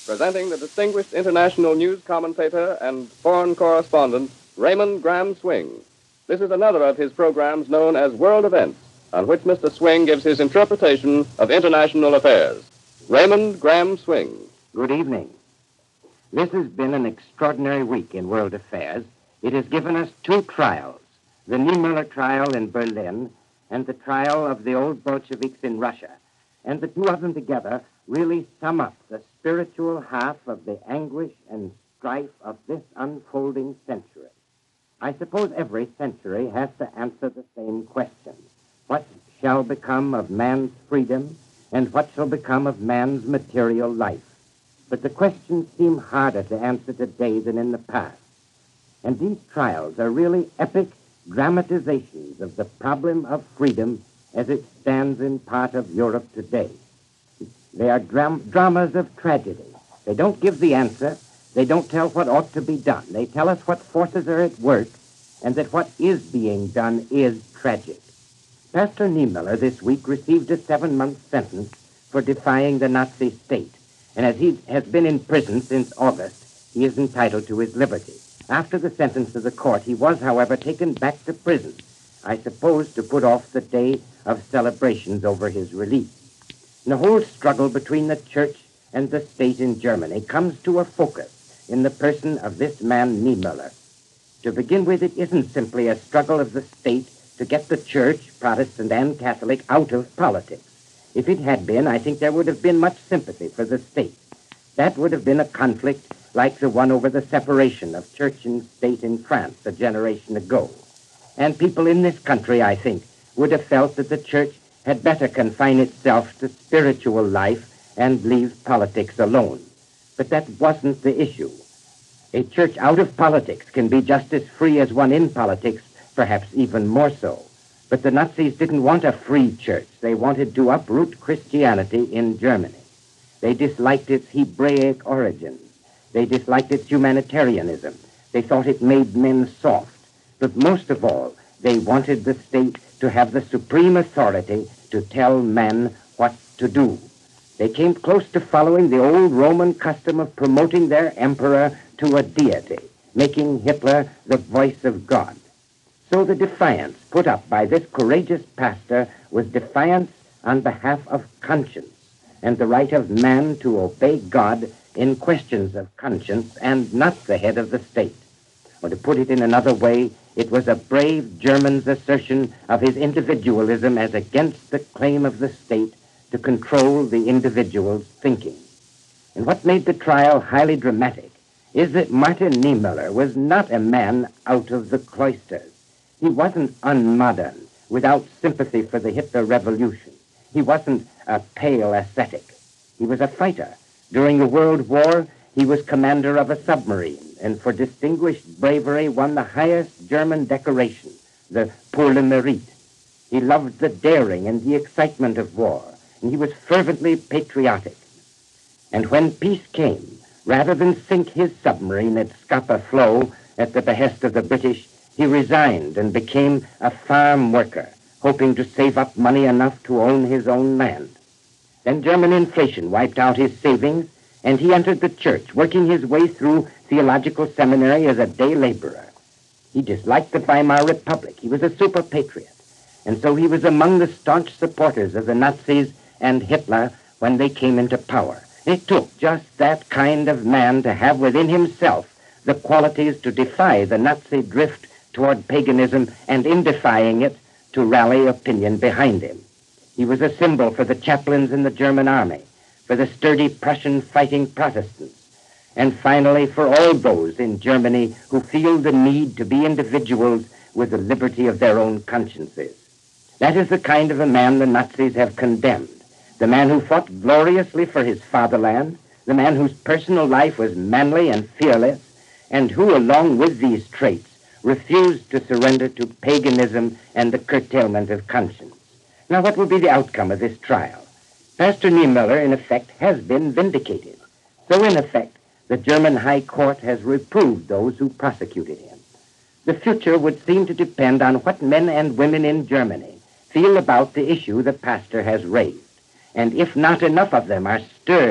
presenting the distinguished international news commentator and foreign correspondent, Raymond Graham Swing. This is another of his programs known as World Events, on which Mr. Swing gives his interpretation of international affairs. Raymond Graham Swing. Good evening. This has been an extraordinary week in world affairs. It has given us two trials, the Niemöller trial in Berlin and the trial of the old Bolsheviks in Russia. And the two of them together really sum up the spiritual half of the anguish and strife of this unfolding century. I suppose every century has to answer the same question. What shall become of man's freedom, and what shall become of man's material life? But the questions seem harder to answer today than in the past. And these trials are really epic dramatizations of the problem of freedom as it stands in part of Europe today. They are dramas of tragedy. They don't give the answer. They don't tell what ought to be done. They tell us what forces are at work and that what is being done is tragic. Pastor Niemöller this week received a 7-month sentence for defying the Nazi state. And as he has been in prison since August, he is entitled to his liberty. After the sentence of the court, he was, however, taken back to prison, I suppose to put off the day of celebrations over his release. And the whole struggle between the church and the state in Germany comes to a focus in the person of this man Niemöller. To begin with, it isn't simply a struggle of the state to get the church, Protestant and Catholic, out of politics. If it had been, I think there would have been much sympathy for the state. That would have been a conflict like the one over the separation of church and state in France a generation ago. And people in this country, I think, would have felt that the church had better confine itself to spiritual life and leave politics alone. But that wasn't the issue. A church out of politics can be just as free as one in politics, perhaps even more so. But the Nazis didn't want a free church. They wanted to uproot Christianity in Germany. They disliked its Hebraic origins. They disliked its humanitarianism. They thought it made men soft. But most of all, they wanted the state to have the supreme authority to tell men what to do. They came close to following the old Roman custom of promoting their emperor to a deity, making Hitler the voice of God. So the defiance put up by this courageous pastor was defiance on behalf of conscience and the right of man to obey God in questions of conscience and not the head of the state. Or to put it in another way, it was a brave German's assertion of his individualism as against the claim of the state to control the individual's thinking. And what made the trial highly dramatic is that Martin Niemöller was not a man out of the cloisters. He wasn't unmodern, without sympathy for the Hitler Revolution. He wasn't a pale ascetic. He was a fighter. During the World War, he was commander of a submarine, and for distinguished bravery won the highest German decoration, the Pour le Mérite. He loved the daring and the excitement of war, and he was fervently patriotic. And when peace came, rather than sink his submarine at Scapa Flow at the behest of the British, he resigned and became a farm worker, hoping to save up money enough to own his own land. Then German inflation wiped out his savings, and he entered the church, working his way through theological seminary as a day laborer. He disliked the Weimar Republic. He was a super patriot. And so he was among the staunch supporters of the Nazis and Hitler when they came into power. It took just that kind of man to have within himself the qualities to defy the Nazi drift toward paganism and, in defying it, to rally opinion behind him. He was a symbol for the chaplains in the German army, for the sturdy Prussian fighting Protestants, and finally for all those in Germany who feel the need to be individuals with the liberty of their own consciences. That is the kind of a man the Nazis have condemned, the man who fought gloriously for his fatherland, the man whose personal life was manly and fearless, and who, along with these traits, refused to surrender to paganism and the curtailment of conscience. Now, what will be the outcome of this trial? Pastor Niemöller, in effect, has been vindicated. So, in effect, the German High Court has reproved those who prosecuted him. The future would seem to depend on what men and women in Germany feel about the issue the pastor has raised. And if not enough of them are stirred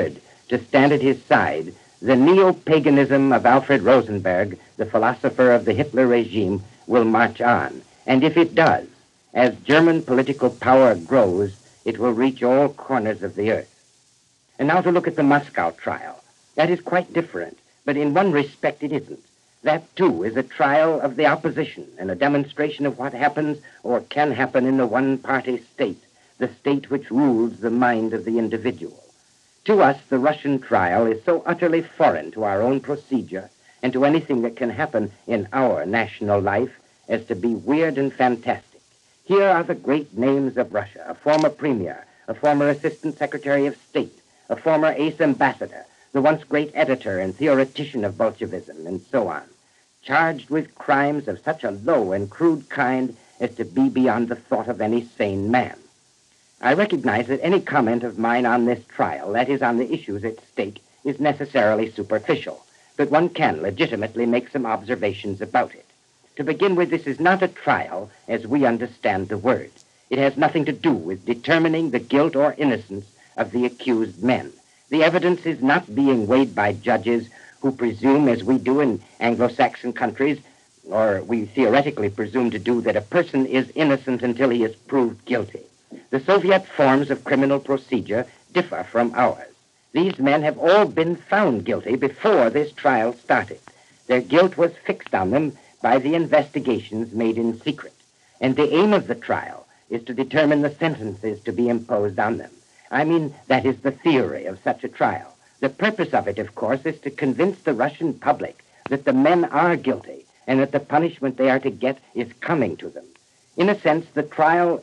to stand at his side, the neo-paganism of Alfred Rosenberg, the philosopher of the Hitler regime, will march on. And if it does, as German political power grows, it will reach all corners of the earth. And now to look at the Moscow trial. That is quite different, but in one respect it isn't. That, too, is a trial of the opposition and a demonstration of what happens or can happen in the one-party state, the state which rules the mind of the individual. To us, the Russian trial is so utterly foreign to our own procedure and to anything that can happen in our national life as to be weird and fantastic. Here are the great names of Russia, a former premier, a former assistant secretary of state, a former ace ambassador, the once great editor and theoretician of Bolshevism, and so on, charged with crimes of such a low and crude kind as to be beyond the thought of any sane man. I recognize that any comment of mine on this trial, that is, on the issues at stake, is necessarily superficial, but one can legitimately make some observations about it. To begin with, this is not a trial as we understand the word. It has nothing to do with determining the guilt or innocence of the accused men. The evidence is not being weighed by judges who presume, as we do in Anglo-Saxon countries, or we theoretically presume to do, that a person is innocent until he is proved guilty. The Soviet forms of criminal procedure differ from ours. These men have all been found guilty before this trial started. Their guilt was fixed on them by the investigations made in secret, and the aim of the trial is to determine the sentences to be imposed on them. I mean, that is the theory of such a trial. The purpose of it, of course, is to convince the Russian public that the men are guilty and that the punishment they are to get is coming to them. In a sense, the trial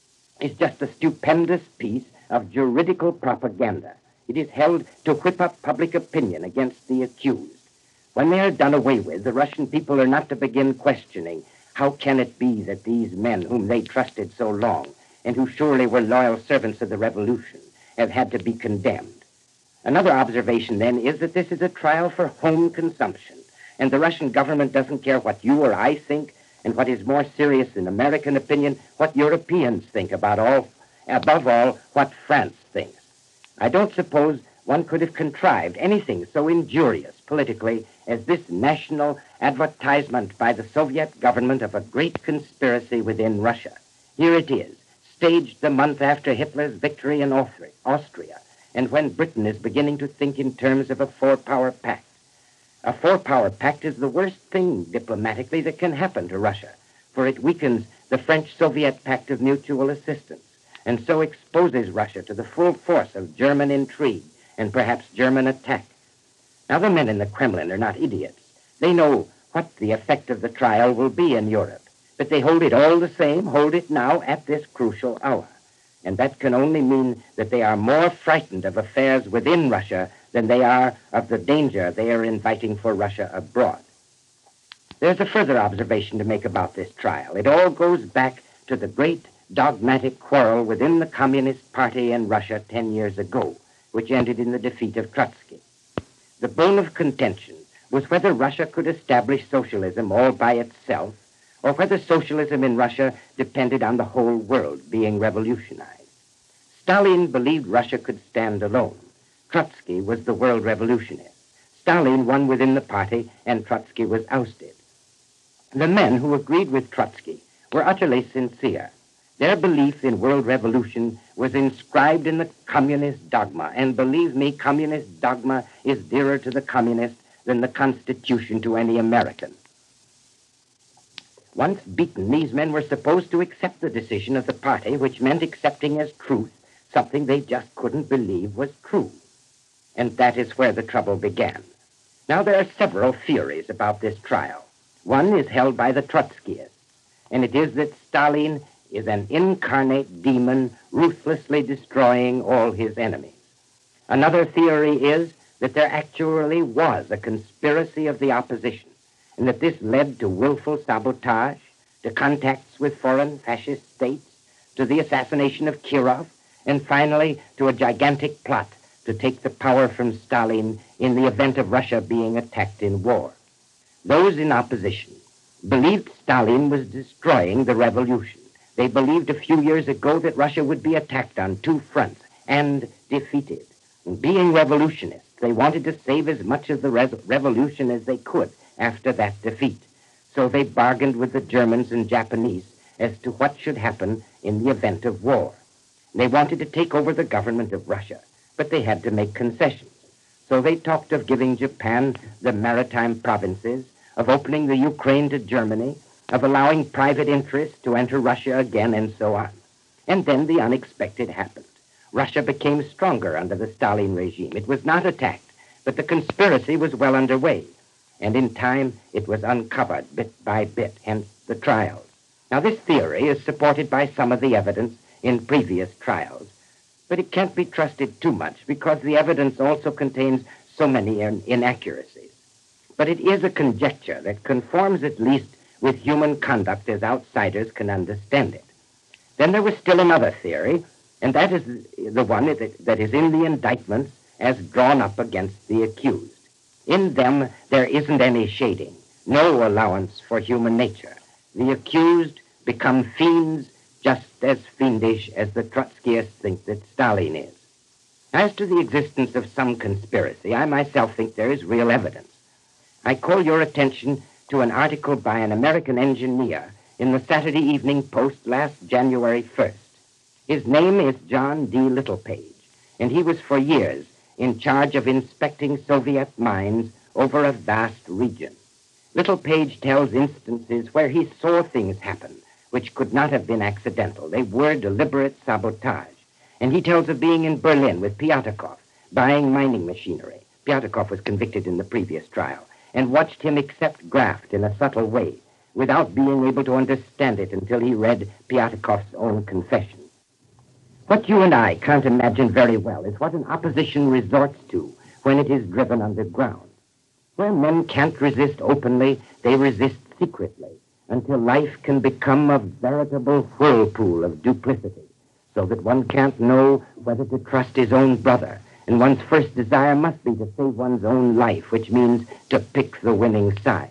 is just a stupendous piece of juridical propaganda. It is held to whip up public opinion against the accused. When they are done away with, the Russian people are not to begin questioning, how can it be that these men whom they trusted so long and who surely were loyal servants of the revolution have had to be condemned? Another observation, then, is that this is a trial for home consumption, and the Russian government doesn't care what you or I think, and what is more serious in American opinion, what Europeans think about all, above all, what France thinks. I don't suppose one could have contrived anything so injurious politically as this national advertisement by the Soviet government of a great conspiracy within Russia. Here it is, staged the month after Hitler's victory in Austria, and when Britain is beginning to think in terms of a four-power pact. A four-power pact is the worst thing diplomatically that can happen to Russia, for it weakens the French-Soviet pact of mutual assistance, and so exposes Russia to the full force of German intrigue and perhaps German attack. Now, the men in the Kremlin are not idiots. They know what the effect of the trial will be in Europe, but they hold it all the same, hold it now at this crucial hour. And that can only mean that they are more frightened of affairs within Russia than they are of the danger they are inviting for Russia abroad. There's a further observation to make about this trial. It all goes back to the great dogmatic quarrel within the Communist Party in Russia 10 years ago, which ended in the defeat of Trotsky. The bone of contention was whether Russia could establish socialism all by itself, or whether socialism in Russia depended on the whole world being revolutionized. Stalin believed Russia could stand alone. Trotsky was the world revolutionist. Stalin won within the party, and Trotsky was ousted. The men who agreed with Trotsky were utterly sincere. Their belief in world revolution was inscribed in the communist dogma, and believe me, communist dogma is dearer to the communist than the Constitution to any American. Once beaten, these men were supposed to accept the decision of the party, which meant accepting as truth something they just couldn't believe was true. And that is where the trouble began. Now, there are several theories about this trial. One is held by the Trotskyists, and it is that Stalin is an incarnate demon ruthlessly destroying all his enemies. Another theory is that there actually was a conspiracy of the opposition, and that this led to willful sabotage, to contacts with foreign fascist states, to the assassination of Kirov, and finally to a gigantic plot to take the power from Stalin in the event of Russia being attacked in war. Those in opposition believed Stalin was destroying the revolution. They believed a few years ago that Russia would be attacked on two fronts and defeated. And being revolutionists, they wanted to save as much of the revolution as they could after that defeat. So they bargained with the Germans and Japanese as to what should happen in the event of war. They wanted to take over the government of Russia, but they had to make concessions. So they talked of giving Japan the maritime provinces, of opening the Ukraine to Germany, of allowing private interests to enter Russia again, and so on. And then the unexpected happened. Russia became stronger under the Stalin regime. It was not attacked, but the conspiracy was well underway. And in time, it was uncovered bit by bit, hence the trials. Now, this theory is supported by some of the evidence in previous trials, but it can't be trusted too much because the evidence also contains so many inaccuracies. But it is a conjecture that conforms at least with human conduct as outsiders can understand it. Then there was still another theory, and that is the one that is in the indictments as drawn up against the accused. In them, there isn't any shading, no allowance for human nature. The accused become fiends just as fiendish as the Trotskyists think that Stalin is. As to the existence of some conspiracy, I myself think there is real evidence. I call your attention to an article by an American engineer in the Saturday Evening Post last January 1st. His name is John D. Littlepage, and he was for years in charge of inspecting Soviet mines over a vast region. Littlepage tells instances where he saw things happen which could not have been accidental. They were deliberate sabotage. And he tells of being in Berlin with Pyatakov, buying mining machinery. Pyatakov was convicted in the previous trial, and watched him accept graft in a subtle way, without being able to understand it until he read Pyatakov's own confession. What you and I can't imagine very well is what an opposition resorts to when it is driven underground. Where men can't resist openly, they resist secretly, until life can become a veritable whirlpool of duplicity, so that one can't know whether to trust his own brother, and one's first desire must be to save one's own life, which means to pick the winning side.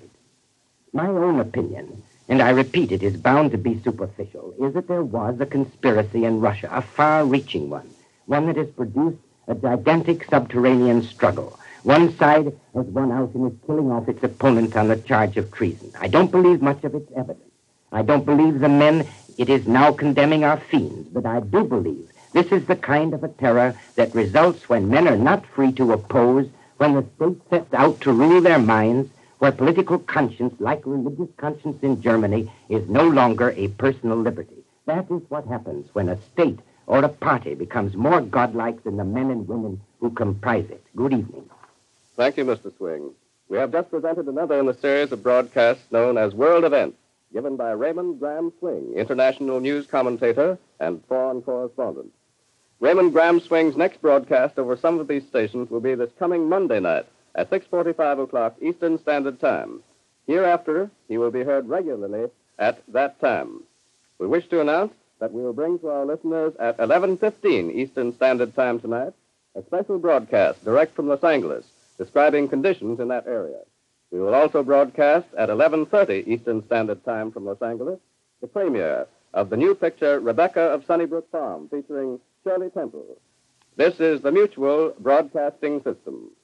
My own opinion, and I repeat it is bound to be superficial, is that there was a conspiracy in Russia, a far-reaching one that has produced a gigantic subterranean struggle. One side has won out and is killing off its opponent on the charge of treason. I don't believe much of its evidence. I don't believe the men it is now condemning are fiends, but I do believe this is the kind of a terror that results when men are not free to oppose, when the state sets out to rule their minds, where political conscience, like religious conscience in Germany, is no longer a personal liberty. That is what happens when a state or a party becomes more godlike than the men and women who comprise it. Good evening. Thank you, Mr. Swing. We have just presented another in the series of broadcasts known as World Events, given by Raymond Graham Swing, international news commentator and foreign correspondent. Raymond Graham Swing's next broadcast over some of these stations will be this coming Monday night at 6:45 o'clock Eastern Standard Time. Hereafter, he will be heard regularly at that time. We wish to announce that we will bring to our listeners at 11:15 Eastern Standard Time tonight a special broadcast direct from Los Angeles, describing conditions in that area. We will also broadcast at 11:30 Eastern Standard Time from Los Angeles the premiere of the new picture Rebecca of Sunnybrook Farm, featuring Shirley Temple. This is the Mutual Broadcasting System.